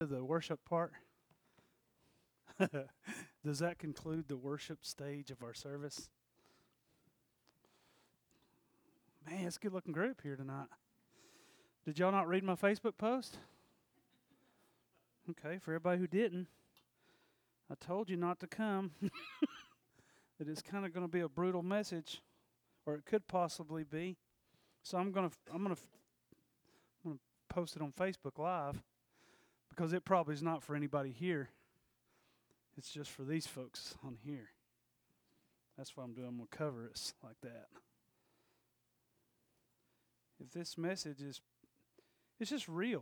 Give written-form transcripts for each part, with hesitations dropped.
the worship part? Does that conclude the worship stage of our service? Man, it's a good looking group here tonight. Did y'all not read my Facebook post? Okay, for everybody who didn't, I told you not to come. That it's kind of going to be a brutal message, or it could possibly be. So I'm gonna post it on Facebook Live because it probably is not for anybody here. It's just for these folks on here. That's what I'm doing. I'm going to cover it like that. If this message is, it's just real.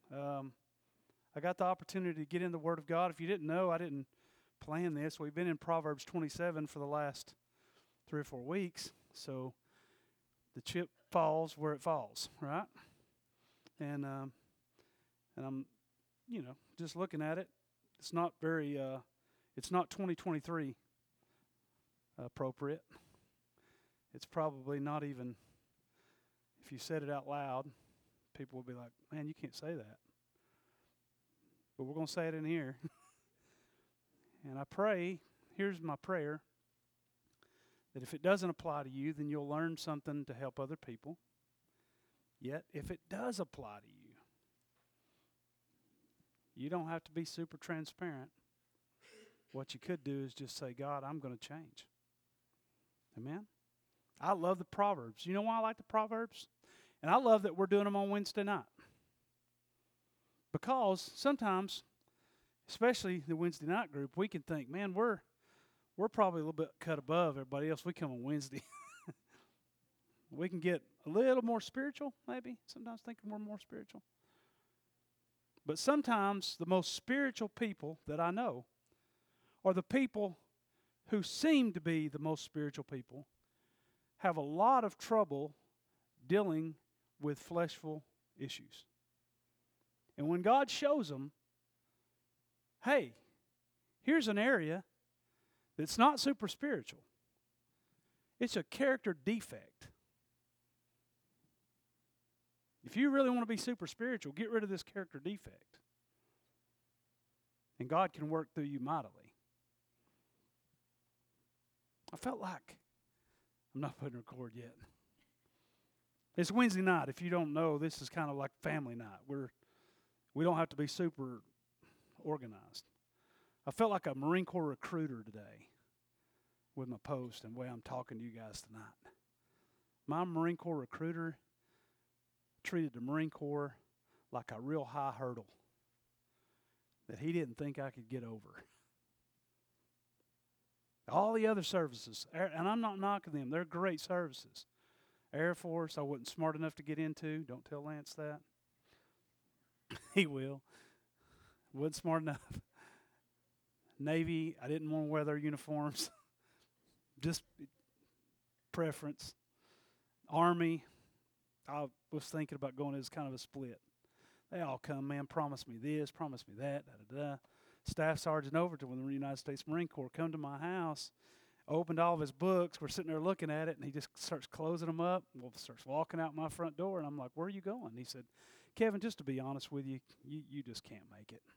I got the opportunity to get in the Word of God. If you didn't know, I didn't plan this. We've been in Proverbs 27 for the last 3 or 4 weeks. So the chip falls where it falls, right? And I'm, just looking at it. It's not very, it's not 2023 appropriate. It's probably not even, if you said it out loud, people will be like, man, you can't say that. But we're going to say it in here. And I pray, here's my prayer, that if it doesn't apply to you, then you'll learn something to help other people. Yet, if it does apply to you, you don't have to be super transparent. What you could do is just say, God, I'm going to change. Amen? I love the Proverbs. You know why I like the Proverbs? And I love that we're doing them on Wednesday night. Because sometimes, especially the Wednesday night group, we can think, man, we're probably a little bit cut above everybody else. We come on Wednesday. We can get a little more spiritual, maybe. Sometimes thinking we're more spiritual. But sometimes the most spiritual people that I know are the people who seem to be the most spiritual people have a lot of trouble dealing with fleshful issues. And when God shows them, hey, here's an area that's not super spiritual. It's a character defect. If you really want to be super spiritual, get rid of this character defect. And God can work through you mightily. I felt like, I'm not putting record yet. It's Wednesday night. If you don't know, this is kind of like family night. We don't have to be super organized. I felt like a Marine Corps recruiter today with my post and the way I'm talking to you guys tonight. My Marine Corps recruiter treated the Marine Corps like a real high hurdle that he didn't think I could get over. All the other services, and I'm not knocking them, they're great services. Air Force, I wasn't smart enough to get into. Don't tell Lance that. He will. Wasn't smart enough. Navy, I didn't want to wear their uniforms. Just preference. Army, I was thinking about going as kind of a split. They all come, man, promise me this, promise me that, da-da-da. Staff Sergeant Overton with the United States Marine Corps come to my house, opened all of his books. We're sitting there looking at it, and he just starts closing them up. Well, starts walking out my front door, and I'm like, where are you going? He said, Kevin, just to be honest with you, you just can't make it.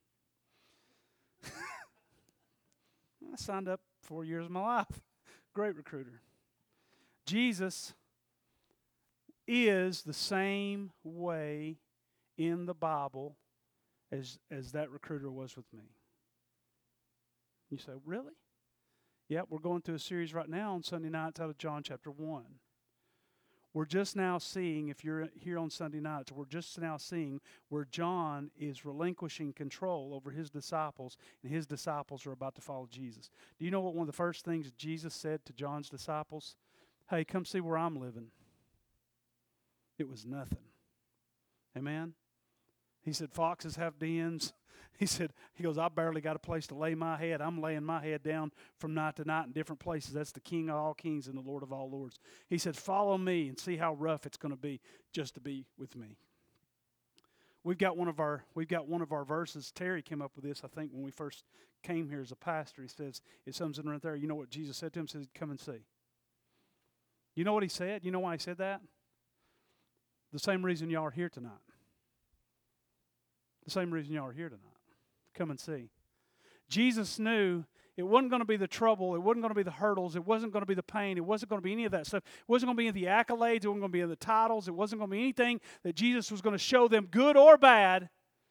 I signed up 4 years of my life. Great recruiter. Jesus is the same way in the Bible as that recruiter was with me. You say, really? Yeah, we're going through a series right now on Sunday nights out of John chapter 1. We're just now seeing, if you're here on Sunday nights, we're just now seeing where John is relinquishing control over his disciples, and his disciples are about to follow Jesus. Do you know what one of the first things Jesus said to John's disciples? Hey, come see where I'm living. It was nothing. Amen? He said, foxes have dens. He goes, I barely got a place to lay my head. I'm laying my head down from night to night in different places. That's the King of all kings and the Lord of all lords. He said, follow me and see how rough it's going to be just to be with me. We've got one of our verses. Terry came up with this, I think, when we first came here as a pastor. He says, it sums it right there. You know what Jesus said to him? He said, come and see. You know what he said? You know why he said that? The same reason y'all are here tonight. The same reason y'all are here tonight. Come and see. Jesus knew it wasn't going to be the trouble. It wasn't going to be the hurdles. It wasn't going to be the pain. It wasn't going to be any of that stuff. It wasn't going to be the accolades. It wasn't going to be the titles. It wasn't going to be anything that Jesus was going to show them, good or bad.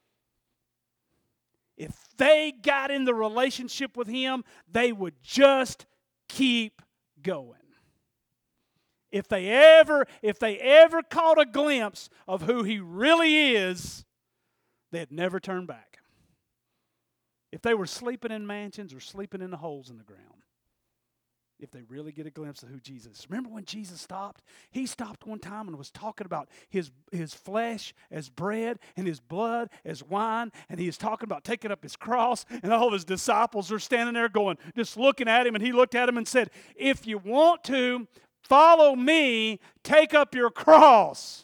If they got in the relationship with Him, they would just keep going. If they ever caught a glimpse of who He really is, they'd never turn back. If they were sleeping in mansions or sleeping in the holes in the ground, if they really get a glimpse of who Jesus is. Remember when Jesus stopped? He stopped one time and was talking about his flesh as bread and His blood as wine, and He was talking about taking up His cross, and all of His disciples are standing there going, just looking at Him, and He looked at them and said, if you want to follow me, take up your cross.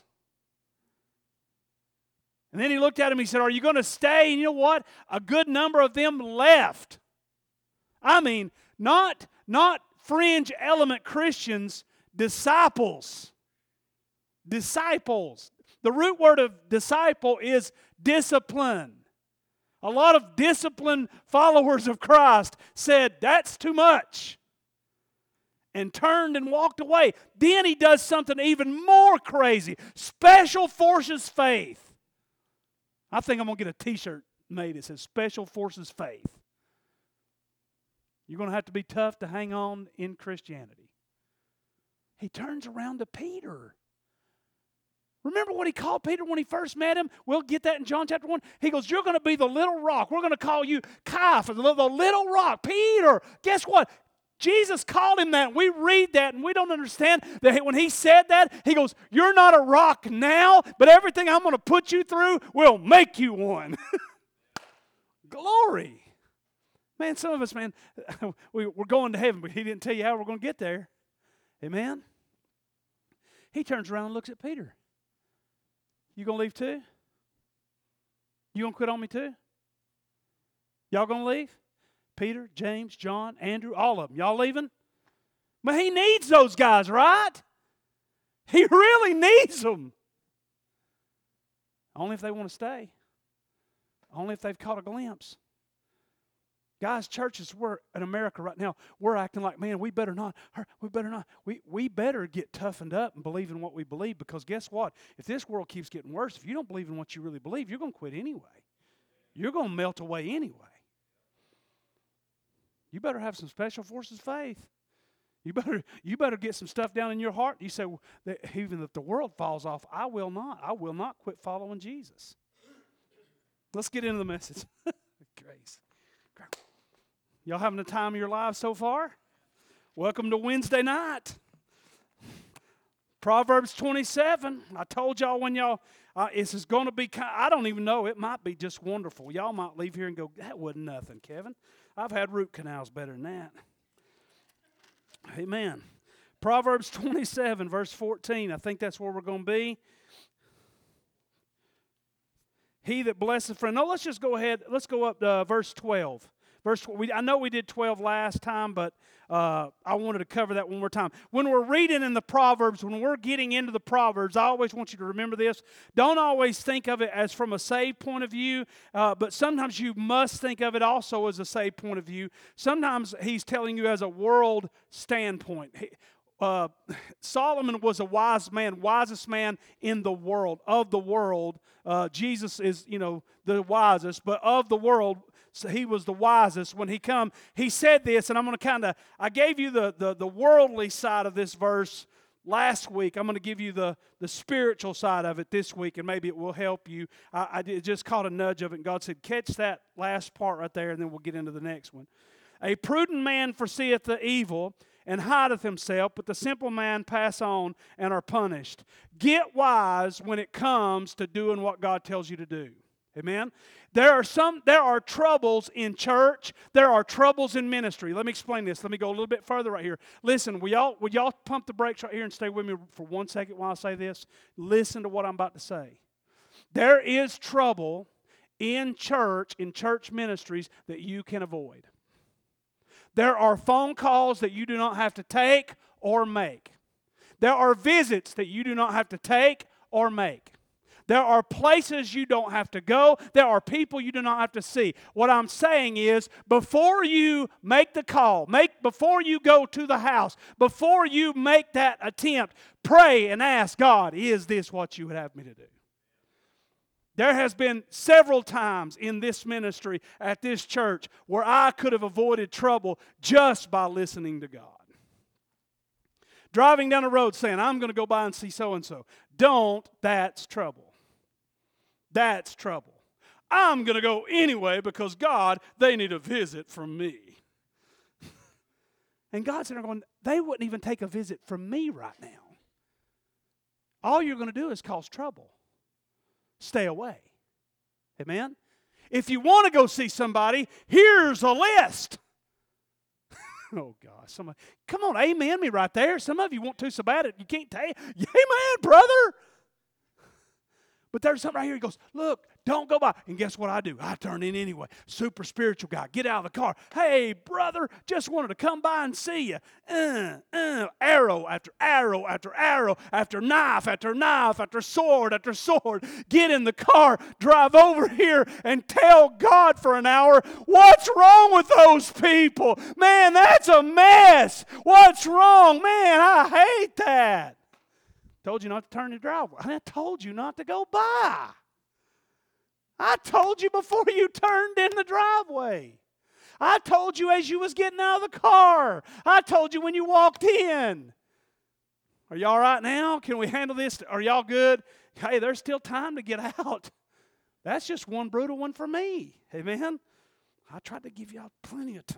And then He looked at him, He said, are you going to stay? And you know what? A good number of them left. I mean, not fringe element Christians, disciples. Disciples. The root word of disciple is discipline. A lot of disciplined followers of Christ said, that's too much, and turned and walked away. Then He does something even more crazy. Special Forces faith. I think I'm going to get a t-shirt made that says Special Forces faith. You're going to have to be tough to hang on in Christianity. He turns around to Peter. Remember what He called Peter when He first met him? We'll get that in John chapter 1. He goes, you're going to be the little rock. We're going to call you Caiaphas, the little rock. Peter, guess what? Jesus called him that. We read that and we don't understand that when He said that, He goes, you're not a rock now, but everything I'm going to put you through will make you one. Glory. Man, some of us, man, we're going to heaven, but He didn't tell you how we're going to get there. Amen? He turns around and looks at Peter. You going to leave too? You going to quit on me too? Y'all going to leave? Peter, James, John, Andrew, all of them. Y'all leaving? But He needs those guys, right? He really needs them. Only if they want to stay. Only if they've caught a glimpse. Guys, churches, we're in America right now, we're acting like, man, we better not. We better get toughened up and believe in what we believe, because guess what? If this world keeps getting worse, if you don't believe in what you really believe, you're going to quit anyway. You're going to melt away anyway. You better have some Special Forces faith. You better get some stuff down in your heart. You say, well, even if the world falls off, I will not. I will not quit following Jesus. Let's get into the message. Grace. Y'all having the time of your lives so far? Welcome to Wednesday night. Proverbs 27. I told y'all when y'all, this is going to be, I don't even know, it might be just wonderful. Y'all might leave here and go, that wasn't nothing, Kevin. I've had root canals better than that. Amen. Proverbs 27, verse 14. I think that's where we're going to be. He that blesseth friend. No, let's just go ahead. Let's go up to verse 12. I know we did 12 last time, but I wanted to cover that one more time. When we're reading in the Proverbs, when we're getting into the Proverbs, I always want you to remember this. Don't always think of it as from a saved point of view, but sometimes you must think of it also as a saved point of view. Sometimes he's telling you as a world standpoint. Solomon was a wise man, wisest man in the world, of the world. Jesus is, the wisest, but of the world, so he was the wisest. When he said this, and I'm going to I gave you the worldly side of this verse last week. I'm going to give you the spiritual side of it this week, and maybe it will help you. I just caught a nudge of it, and God said, catch that last part right there, and then we'll get into the next one. A prudent man foreseeth the evil, and hideth himself, but the simple man pass on and are punished. Get wise when it comes to doing what God tells you to do. Amen? There are troubles in church. There are troubles in ministry. Let me explain this. Let me go a little bit further right here. Listen, will y'all pump the brakes right here and stay with me for 1 second while I say this? Listen to what I'm about to say. There is trouble in church ministries that you can avoid. There are phone calls that you do not have to take or make. There are visits that you do not have to take or make. There are places you don't have to go. There are people you do not have to see. What I'm saying is, before you make the call, before you go to the house, before you make that attempt, pray and ask God, is this what you would have me to do? There has been several times in this ministry at this church where I could have avoided trouble just by listening to God. Driving down the road saying, I'm going to go by and see so-and-so. Don't, that's trouble. That's trouble. I'm going to go anyway because God, they need a visit from me. And God's sitting there going, they wouldn't even take a visit from me right now. All you're going to do is cause trouble. Stay away. Amen? If you want to go see somebody, here's a list. Oh, God. Somebody, come on, amen me right there. Some of you want to so bad you can't tell. Amen, brother. But there's something right here. He goes, look, don't go by. And guess what I do? I turn in anyway. Super spiritual guy. Get out of the car. Hey, brother, just wanted to come by and see you. Arrow after arrow after arrow after knife after sword after sword. Get in the car, drive over here, and tell God for an hour, what's wrong with those people? Man, that's a mess. What's wrong? Man, I hate that. Told you not to turn the driveway. I told you not to go by. I told you before you turned in the driveway. I told you as you was getting out of the car. I told you when you walked in. Are y'all all right now? Can we handle this? Are y'all good? Hey, there's still time to get out. That's just one brutal one for me. Amen? I tried to give y'all plenty of time.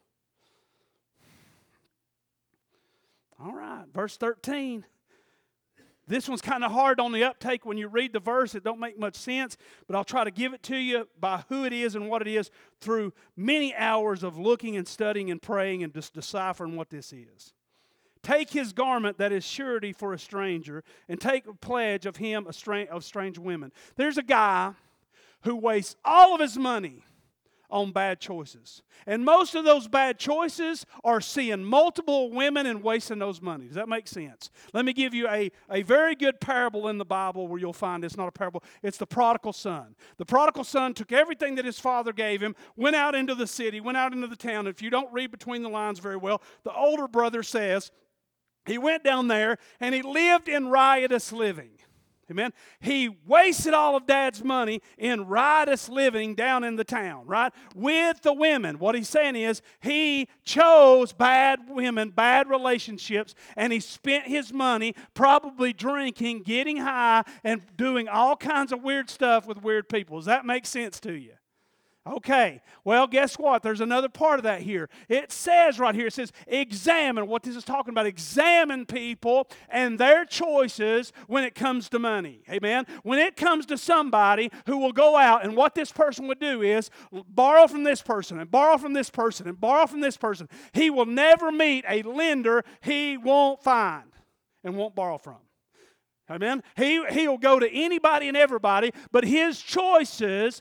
All right, verse 13. This one's kind of hard on the uptake when you read the verse. It don't make much sense, but I'll try to give it to you by who it is and what it is through many hours of looking and studying and praying and just deciphering what this is. Take his garment that is surety for a stranger, and take a pledge of him of strange women. There's a guy who wastes all of his money on bad choices. And most of those bad choices are seeing multiple women and wasting those money. Does that make sense? Let me give you a very good parable in the Bible where you'll find it's not a parable. It's the prodigal son. The prodigal son took everything that his father gave him, went out into the city, went out into the town. If you don't read between the lines very well, the older brother says he went down there and he lived in riotous living. Amen. He wasted all of Dad's money in riotous living down in the town, right? With the women. What he's saying is he chose bad women, bad relationships, and he spent his money probably drinking, getting high, and doing all kinds of weird stuff with weird people. Does that make sense to you? Okay, well, guess what? There's another part of that here. It says right here, it says, examine, what this is talking about, examine people and their choices when it comes to money. Amen? When it comes to somebody who will go out, and what this person would do is borrow from this person and borrow from this person and borrow from this person. He will never meet a lender he won't find and won't borrow from. Amen? He'll go to anybody and everybody, but his choices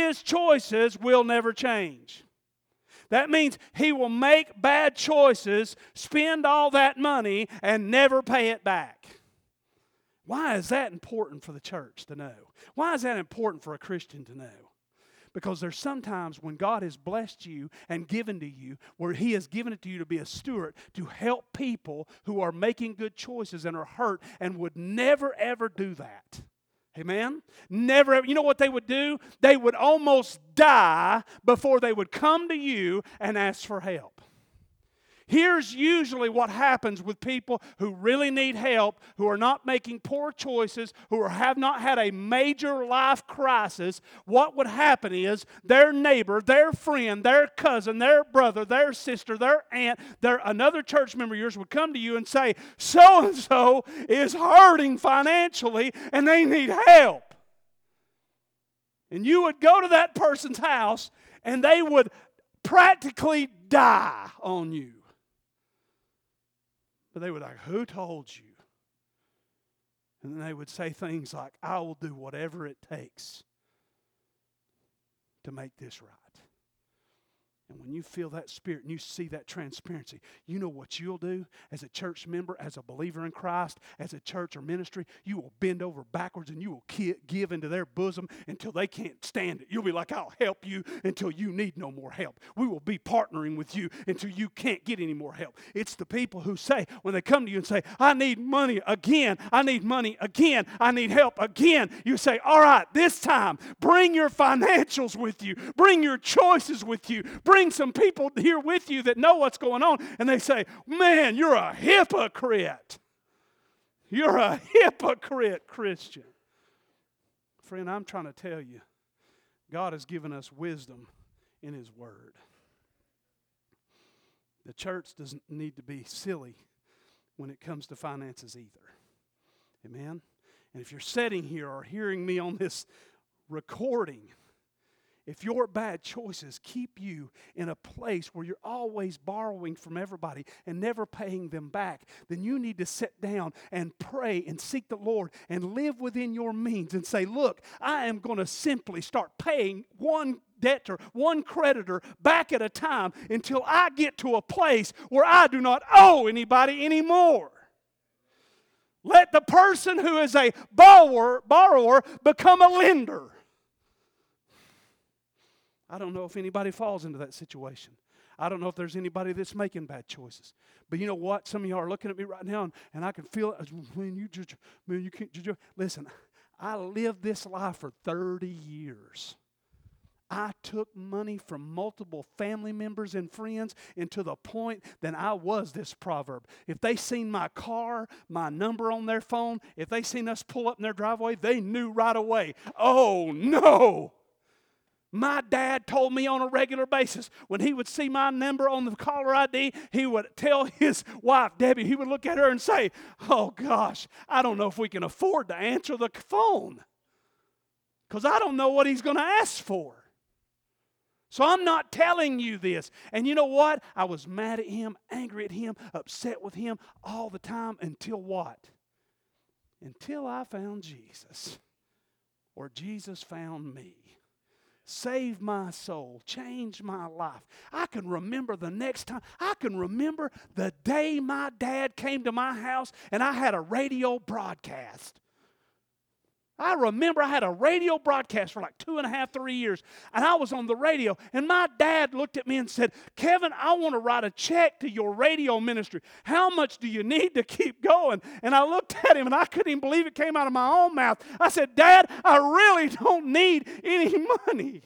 will never change. That means he will make bad choices, spend all that money, and never pay it back. Why is that important for the church to know? Why is that important for a Christian to know? Because there's sometimes when God has blessed you and given to you, where he has given it to you to be a steward, to help people who are making good choices and are hurt and would never, ever do that. Amen? Never ever. You know what they would do? They would almost die before they would come to you and ask for help. Here's usually what happens with people who really need help, who are not making poor choices, who have not had a major life crisis. What would happen is their neighbor, their friend, their cousin, their brother, their sister, their aunt, another church member of yours would come to you and say, so-and-so is hurting financially and they need help. And you would go to that person's house and they would practically die on you. But they would like, who told you? And then they would say things like, I will do whatever it takes to make this right. And when you feel that spirit and you see that transparency, you know what you'll do as a church member, as a believer in Christ, as a church or ministry? You will bend over backwards and you will give into their bosom until they can't stand it. You'll be like, I'll help you until you need no more help. We will be partnering with you until you can't get any more help. It's the people who say, when they come to you and say, I need money again, I need money again, I need help again. You say, all right, this time, bring your financials with you. Bring your choices with you. Bring some people here with you that know what's going on. And they say, man, you're a hypocrite. You're a hypocrite Christian. Friend, I'm trying to tell you, God has given us wisdom in His Word. The church doesn't need to be silly when it comes to finances either. Amen? And if you're sitting here or hearing me on this recording, if your bad choices keep you in a place where you're always borrowing from everybody and never paying them back, then you need to sit down and pray and seek the Lord and live within your means and say, look, I am going to simply start paying one debtor, one creditor back at a time until I get to a place where I do not owe anybody anymore. Let the person who is a borrower become a lender. I don't know if anybody falls into that situation. I don't know if there's anybody that's making bad choices. But you know what? Some of y'all are looking at me right now, and I can feel it. Man, you can't judge. Listen, I lived this life for 30 years. I took money from multiple family members and friends, and to the point that I was this proverb. If they seen my car, my number on their phone, if they seen us pull up in their driveway, they knew right away, oh no. My dad told me on a regular basis, when he would see my number on the caller ID, he would tell his wife, Debbie, he would look at her and say, oh gosh, I don't know if we can afford to answer the phone, because I don't know what he's going to ask for. So I'm not telling you this. And you know what? I was mad at him, angry at him, upset with him all the time until what? Until I found Jesus, or Jesus found me. Saved my soul, changed my life. I can remember the next time. I can remember the day my dad came to my house and I had a radio broadcast. I remember I had a radio broadcast for like 2.5, 3 years, and I was on the radio, and my dad looked at me and said, Kevin, I want to write a check to your radio ministry. How much do you need to keep going? And I looked at him, and I couldn't even believe it came out of my own mouth. I said, Dad, I really don't need any money.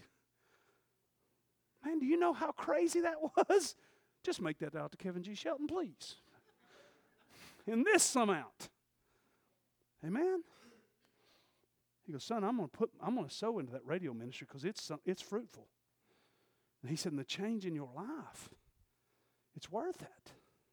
Man, do you know how crazy that was? Just make that out to Kevin G. Shelton, please. In this amount. Amen? He goes, son, I'm going to sow into that radio ministry because it's fruitful. And he said, and the change in your life, it's worth it.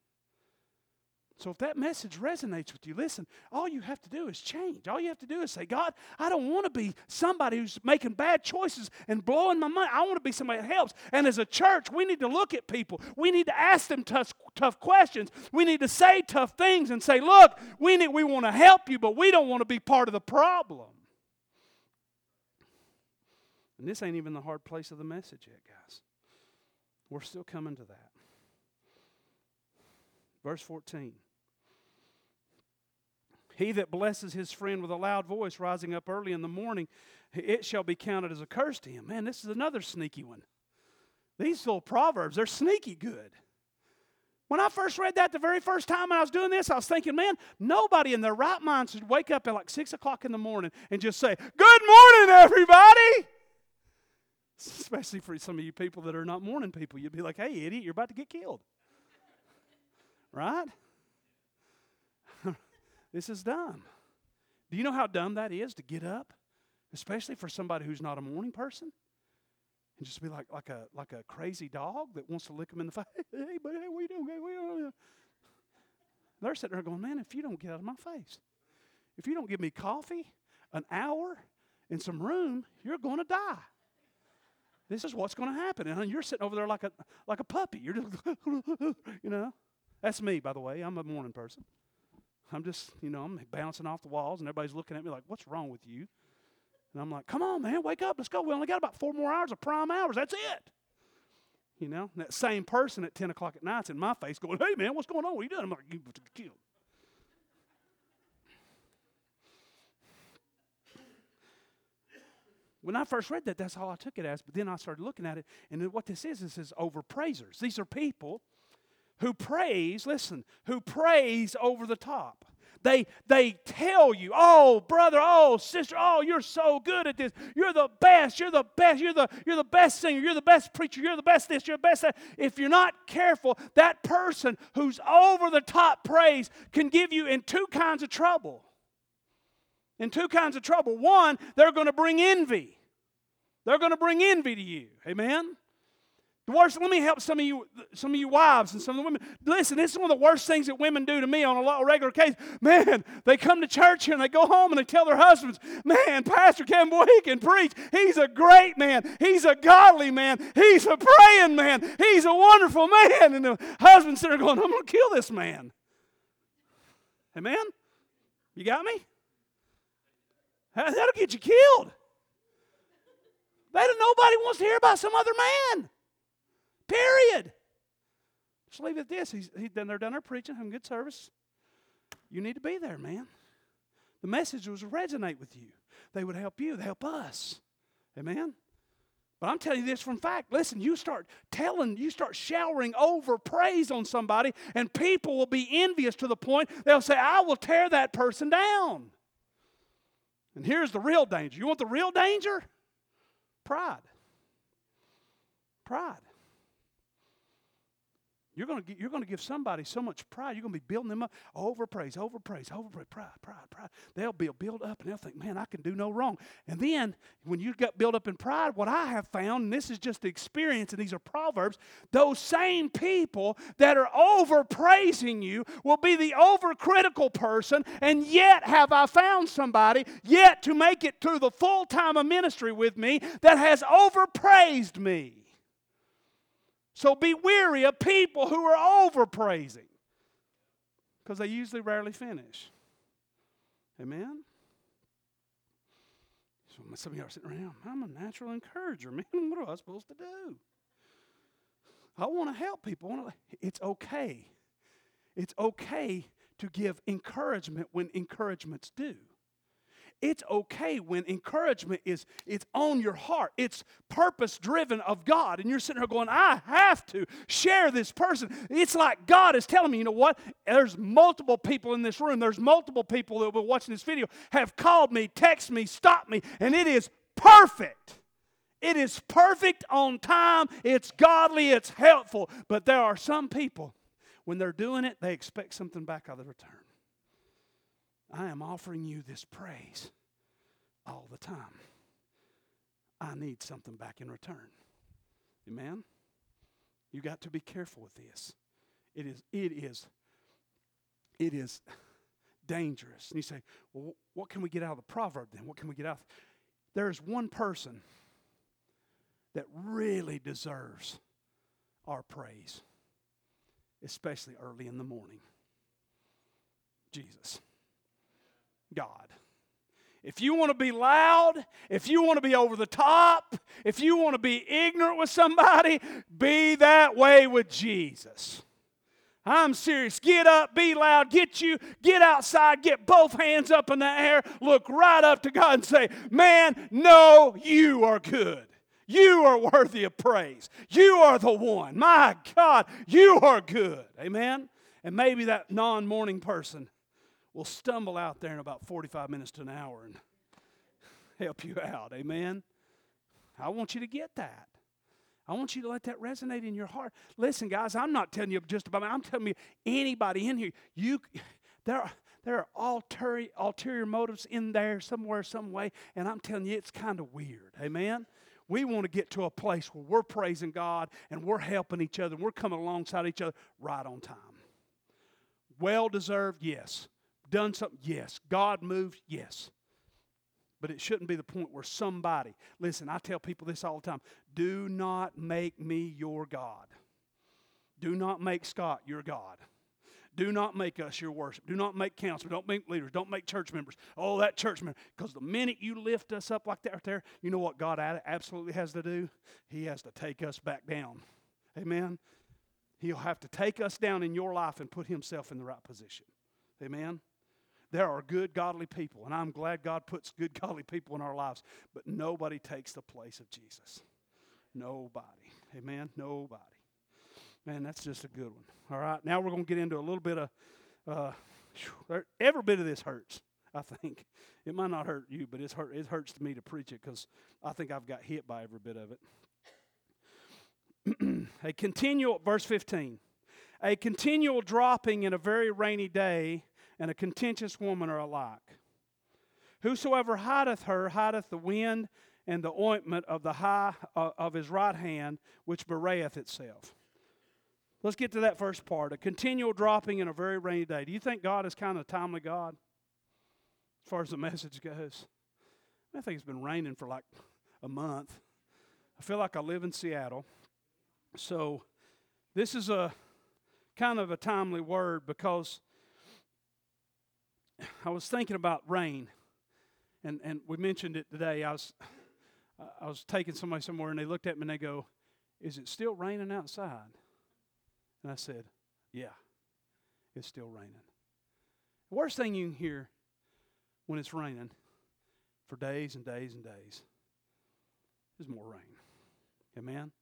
So if that message resonates with you, listen, all you have to do is change. All you have to do is say, God, I don't want to be somebody who's making bad choices and blowing my money. I want to be somebody that helps. And as a church, we need to look at people. We need to ask them tough questions. We need to say tough things and say, look, we want to help you, but we don't want to be part of the problem. And this ain't even the hard place of the message yet, guys. We're still coming to that. Verse 14. He that blesses his friend with a loud voice rising up early in the morning, it shall be counted as a curse to him. Man, this is another sneaky one. These little proverbs, they're sneaky good. When I first read that the very first time I was doing this, I was thinking, man, nobody in their right mind should wake up at like 6 o'clock in the morning and just say, good morning, everybody. Especially for some of you people that are not morning people. You'd be like, hey, idiot, you're about to get killed. Right? This is dumb. Do you know how dumb that is to get up? Especially for somebody who's not a morning person? And just be like a crazy dog that wants to lick them in the face. Hey, buddy, hey, what are you doing? Hey, what are you doing? They're sitting there going, man, if you don't get out of my face, if you don't give me coffee, an hour, and some room, you're going to die. This is what's going to happen. And you're sitting over there like a puppy. You're just, you know. That's me, by the way. I'm a morning person. I'm just, I'm bouncing off the walls, and everybody's looking at me like, what's wrong with you? And I'm like, come on, man, wake up. Let's go. We only got about 4 more hours of prime hours. That's it. You know, and that same person at 10 o'clock at night's in my face going, hey, man, what's going on? What are you doing? I'm like, you killed. When I first read that, that's all I took it as. But then I started looking at it, and what this is overpraisers. These are people who praise, listen, who praise over the top. They tell you, oh, brother, oh, sister, oh, you're so good at this. You're the best. You're the best. You're the best singer. You're the best preacher. You're the best this. You're the best that. If you're not careful, that person who's over the top praise can give you in two kinds of trouble. In two kinds of trouble. One, they're going to bring envy. They're going to bring envy to you. Amen? The worst, let me help some of you wives and some of the women. Listen, this is one of the worst things that women do to me on a regular case. Man, they come to church here and they go home and they tell their husbands, man, Pastor Kevin, boy, he can preach. He's a great man. He's a godly man. He's a praying man. He's a wonderful man. And the husband's sitting there going, I'm going to kill this man. Amen? You got me? That'll get you killed. Nobody wants to hear about some other man. Period. Just leave it at this. They're done their preaching, having good service. You need to be there, man. The message would resonate with you. They would help you. They help us. Amen? But I'm telling you this from fact. Listen, you start showering over praise on somebody, and people will be envious to the point they'll say, I will tear that person down. And here's the real danger. You want the real danger? Pride. Pride. You're going to give somebody so much pride, you're going to be building them up. Overpraise, pride. They'll build up and they'll think, man, I can do no wrong. And then when you get built up in pride, what I have found, and this is just the experience, and these are Proverbs, those same people that are overpraising you will be the overcritical person, and yet have I found somebody yet to make it through the full time of ministry with me that has overpraised me. So be weary of people who are overpraising, because they usually rarely finish. Amen? So some of you are sitting around, I'm a natural encourager, man. What am I supposed to do? I want to help people. It's okay. It's okay to give encouragement when encouragement's due. It's okay when encouragement it's on your heart. It's purpose-driven of God. And you're sitting there going, I have to share this person. It's like God is telling me, you know what? There's multiple people in this room. There's multiple people that will be watching this video have called me, texted me, stopped me, and it is perfect. It is perfect on time. It's godly. It's helpful. But there are some people, when they're doing it, they expect something back out of the return. I am offering you this praise all the time. I need something back in return. Amen? You got to be careful with this. It is dangerous. And you say, well, what can we get out of the proverb then? What can we get out? There's one person that really deserves our praise, especially early in the morning. Jesus. God. If you want to be loud, if you want to be over the top, if you want to be ignorant with somebody, be that way with Jesus. I'm serious. Get up, be loud, get outside, get both hands up in the air, look right up to God and say, man, no, you are good. You are worthy of praise. You are the one. My God, you are good. Amen? And maybe that non-morning person will stumble out there in about 45 minutes to an hour and help you out. Amen? I want you to get that. I want you to let that resonate in your heart. Listen, guys, I'm not telling you just about me. I'm telling you, anybody in here, there are ulterior motives in there somewhere, some way, and I'm telling you, it's kind of weird. Amen? We want to get to a place where we're praising God and we're helping each other and we're coming alongside each other right on time. Well-deserved, yes. Done something, yes. God moved, yes. But it shouldn't be the point where somebody, listen, I tell people this all the time, do not make me your God. Do not make Scott your God. Do not make us your worship. Do not make council. Don't make leaders. Don't make church members. Oh, that church member. Because the minute you lift us up like that right there, you know what God absolutely has to do? He has to take us back down. Amen. He'll have to take us down in your life and put himself in the right position. Amen. There are good, godly people, and I'm glad God puts good, godly people in our lives, but nobody takes the place of Jesus. Nobody. Amen. Nobody. Man, that's just a good one. All right, now we're going to get into a little bit of, every bit of this hurts, I think. It might not hurt you, but it hurts to me to preach it because I think I've got hit by every bit of it. A continual, verse 15, a continual dropping in a very rainy day and a contentious woman are alike. Whosoever hideth her hideth the wind and the ointment of the high of his right hand, which bewrayeth itself. Let's get to that first part. A continual dropping in a very rainy day. Do you think God is kind of a timely God as far as the message goes? I think it's been raining for like a month. I feel like I live in Seattle. So this is a kind of a timely word because I was thinking about rain, and we mentioned it today. I was taking somebody somewhere, and they looked at me and they go, "Is it still raining outside?" And I said, "Yeah, it's still raining." The worst thing you can hear when it's raining for days and days and days is more rain. Amen?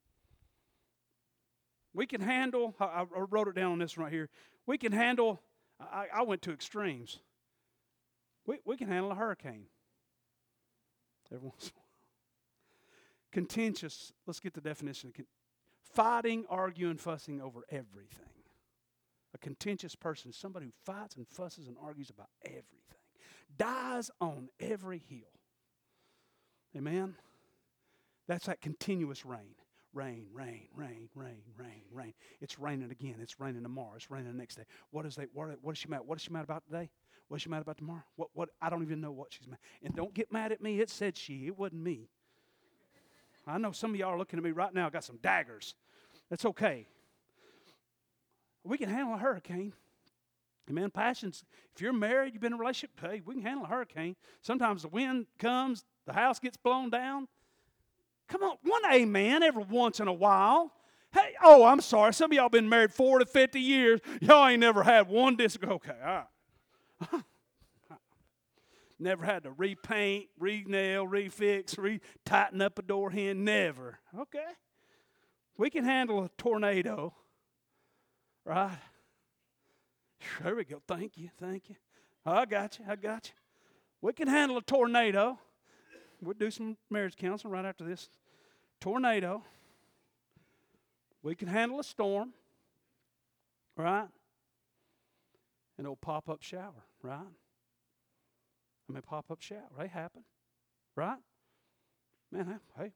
We can handle, I wrote it down on this one right here. We can handle, I went to extremes. We can handle a hurricane. Every once in a while. Contentious, let's get the definition. Fighting, arguing, fussing over everything. A contentious person is somebody who fights and fusses and argues about everything. Dies on every hill. Amen? That's that continuous rain. Rain, rain, rain, rain, rain, rain. It's raining again. It's raining tomorrow. It's raining the next day. What is she mad? What is she mad about today? What is she mad about tomorrow? What? I don't even know what she's mad. And don't get mad at me. It said she. It wasn't me. I know some of y'all are looking at me right now. I got some daggers. That's okay. We can handle a hurricane. Amen. Passions. If you're married, you've been in a relationship, hey, we can handle a hurricane. Sometimes the wind comes, the house gets blown down. Come on, one amen every once in a while. Hey, I'm sorry. Some of y'all been married 40 to 50 years. Y'all ain't never had one disagreement. Okay, all right. Never had to repaint, re-nail, refix, tighten up a door hinge. Never. Okay. We can handle a tornado. Right? There we go. Thank you. I got you. We can handle a tornado. We'll do some marriage counseling right after this. Tornado. We can handle a storm. Right? An old pop-up shower. Right? Pop-up shower. They happen. Right? Man, hey.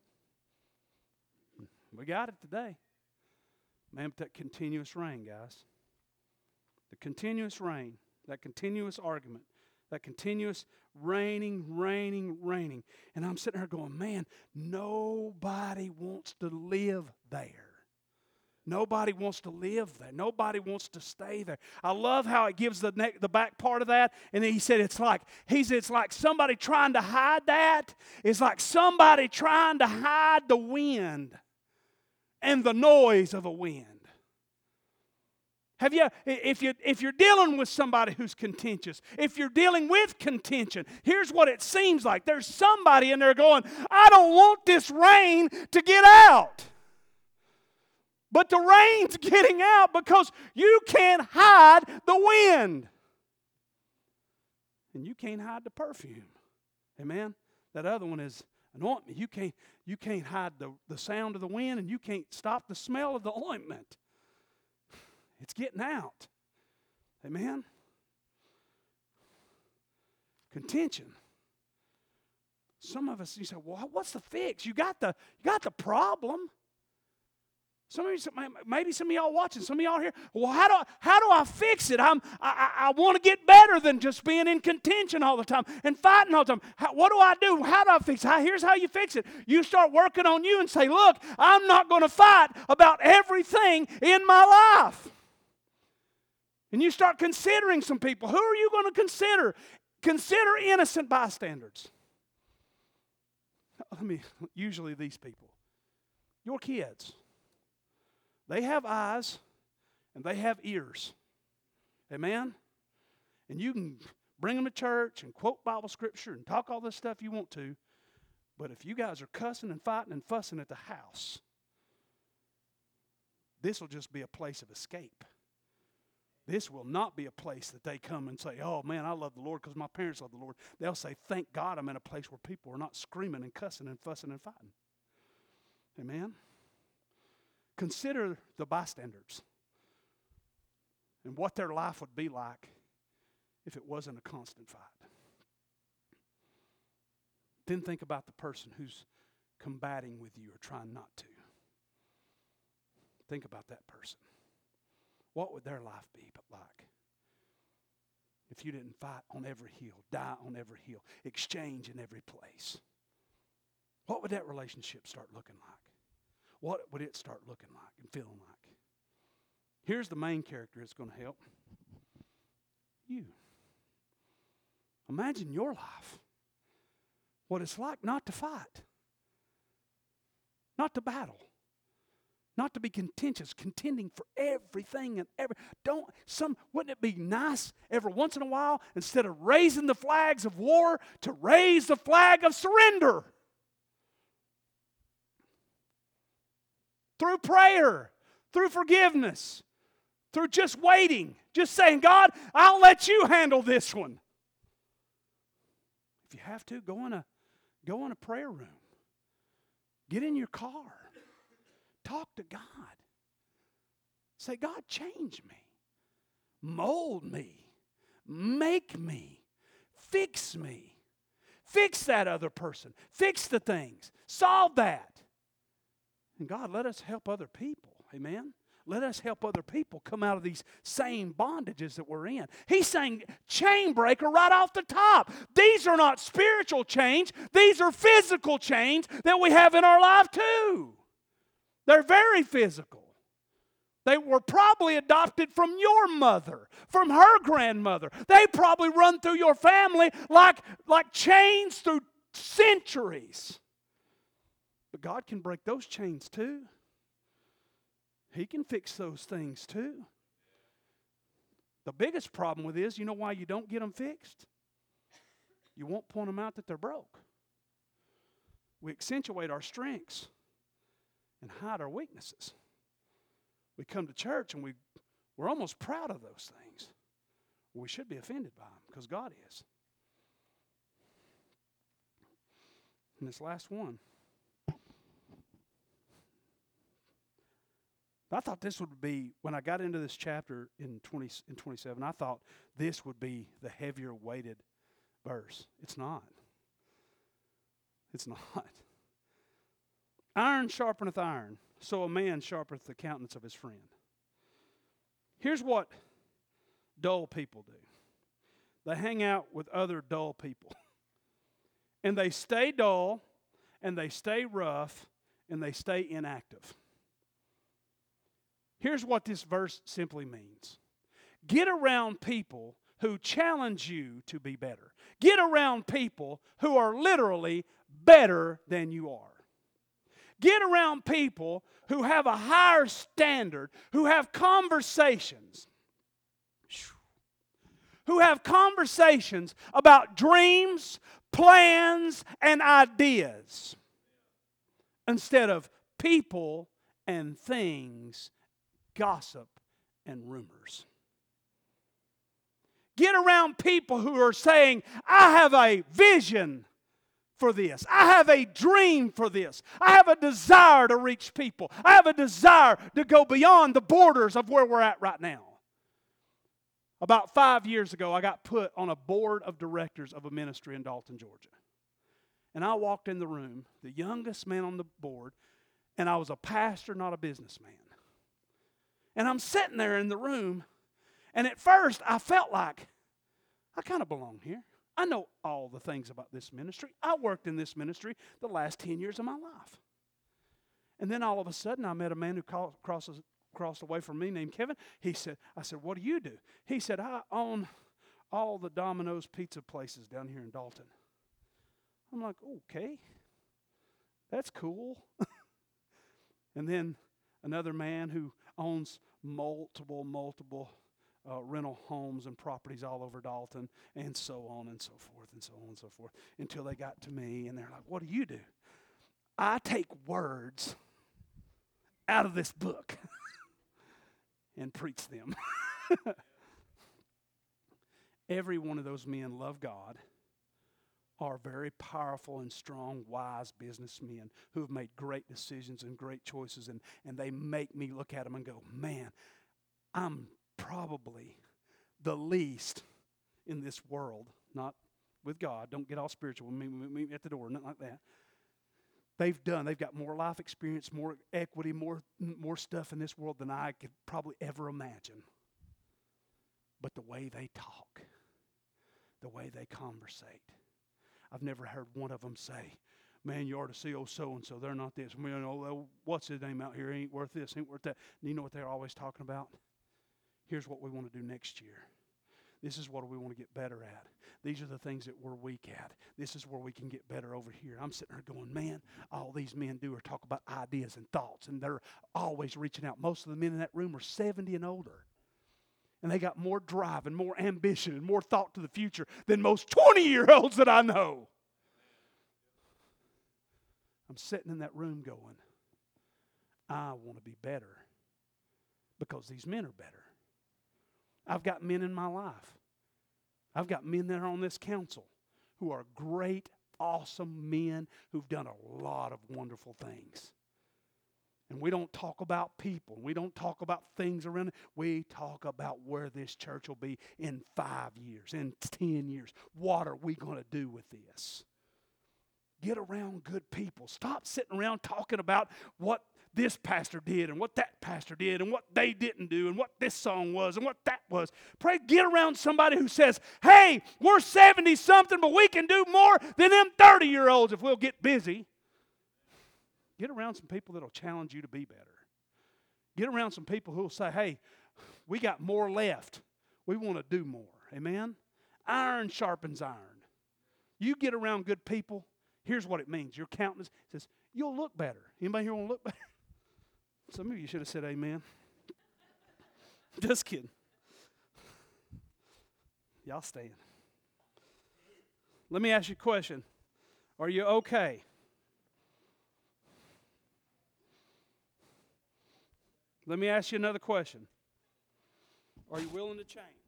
We got it today. Man, but that continuous rain, guys. The continuous rain. That continuous argument. That continuous raining. And I'm sitting there going, man, nobody wants to live there. Nobody wants to live there. Nobody wants to stay there. I love how it gives the back part of that. And then he said it's like somebody trying to hide that. It's like somebody trying to hide the wind and the noise of a wind. If you're dealing with somebody who's contentious, if you're dealing with contention, here's what it seems like. There's somebody in there going, I don't want this rain to get out. But the rain's getting out because you can't hide the wind. And you can't hide the perfume. Amen? That other one is an ointment. You can't hide the sound of the wind, and you can't stop the smell of the ointment. It's getting out. Amen? Contention. Some of us, you say, well, what's the fix? You got the problem. Some of you, maybe some of y'all watching, some of y'all here. Well, how do I fix it? I want to get better than just being in contention all the time and fighting all the time. What do I do? How do I fix it? Here's how you fix it. You start working on you and say, look, I'm not going to fight about everything in my life. And you start considering some people. Who are you going to consider? Consider innocent bystanders. Usually these people. Your kids. They have eyes and they have ears. Amen? And you can bring them to church and quote Bible scripture and talk all this stuff you want to, but if you guys are cussing and fighting and fussing at the house, this will just be a place of escape. This will not be a place that they come and say, oh man, I love the Lord because my parents love the Lord. They'll say, thank God I'm in a place where people are not screaming and cussing and fussing and fighting. Amen? Consider the bystanders and what their life would be like if it wasn't a constant fight. Then think about the person who's combating with you or trying not to. Think about that person. What would their life be like if you didn't fight on every hill, die on every hill, exchange in every place? What would that relationship start looking like? What would it start looking like and feeling like? Here's the main character that's going to help. You. Imagine your life. What it's like not to fight. Not to battle. Not to be contentious, contending for everything and wouldn't it be nice every once in a while, instead of raising the flags of war, to raise the flag of surrender? Through prayer, through forgiveness, through just waiting, just saying, God, I'll let you handle this one. If you have to, go in a prayer room. Get in your car. Talk to God. Say, God, change me. Mold me. Make me. Fix me. Fix that other person. Fix the things. Solve that. And God, let us help other people. Amen? Let us help other people come out of these same bondages that we're in. He's saying chain breaker right off the top. These are not spiritual chains. These are physical chains that we have in our life too. They're very physical. They were probably adopted from your mother, from her grandmother. They probably run through your family like chains through centuries. But God can break those chains too. He can fix those things too. The biggest problem with it is, you know why you don't get them fixed? You won't point them out that they're broke. We accentuate our strengths and hide our weaknesses. We come to church and we're almost proud of those things. We should be offended by them because God is. And this last one, I thought this would be, when I got into this chapter in 27, I thought this would be the heavier weighted verse. It's not. It's not. Iron sharpeneth iron, so a man sharpeneth the countenance of his friend. Here's what dull people do. They hang out with other dull people. And they stay dull, and they stay rough, and they stay inactive. Here's what this verse simply means. Get around people who challenge you to be better. Get around people who are literally better than you are. Get around people who have a higher standard, who have conversations. Who have conversations about dreams, plans, and ideas instead of people and things, gossip, and rumors. Get around people who are saying, I have a vision for this. I have a dream for this. I have a desire to reach people. I have a desire to go beyond the borders of where we're at right now. About 5 years ago, I got put on a board of directors of a ministry in Dalton, Georgia. And I walked in the room, the youngest man on the board, and I was a pastor, not a businessman. And I'm sitting there in the room, and at first I felt like I kind of belong here. I know all the things about this ministry. I worked in this ministry the last 10 years of my life. And then all of a sudden I met a man who crossed away from me named Kevin. I said, what do you do? He said, I own all the Domino's pizza places down here in Dalton. I'm like, okay, that's cool. And then Another man who owns multiple rental homes and properties all over Dalton, and so on and so forth, and so on and so forth, until they got to me, and they're like, what do you do? I take words out of this book and preach them. Every one of those men love God, are very powerful and strong, wise businessmen who have made great decisions and great choices, and they make me look at them and go, man, I'm probably the least in this world, not with God. Don't get all spiritual. Meet me at the door, nothing like that. They've got more life experience, more equity, more stuff in this world than I could probably ever imagine. But the way they talk, the way they conversate, I've never heard one of them say, man, you ought to see old so-and-so. They're not this. Man, what's his name out here? He ain't worth this, ain't worth that. And you know what they're always talking about? Here's what we want to do next year. This is what we want to get better at. These are the things that we're weak at. This is where we can get better over here. I'm sitting there going, man, all these men do are talk about ideas and thoughts, and they're always reaching out. Most of the men in that room are 70 and older. And they got more drive and more ambition and more thought to the future than most 20-year-olds that I know. I'm sitting in that room going, I want to be better because these men are better. I've got men in my life. I've got men that are on this council who are great, awesome men who've done a lot of wonderful things. And we don't talk about people. We don't talk about things around it. We talk about where this church will be in 5 years, in 10 years. What are we going to do with this? Get around good people. Stop sitting around talking about what this pastor did and what that pastor did and what they didn't do and what this song was and what that was. Pray, get around somebody who says, hey, we're 70-something, but we can do more than them 30-year-olds if we'll get busy. Get around some people that will challenge you to be better. Get around some people who will say, hey, we got more left. We want to do more. Amen? Iron sharpens iron. You get around good people, here's what it means. Your countenance says, you'll look better. Anybody here want to look better? Some of you should have said amen. Just kidding. Y'all stand. Let me ask you a question. Are you okay? Let me ask you another question. Are you willing to change?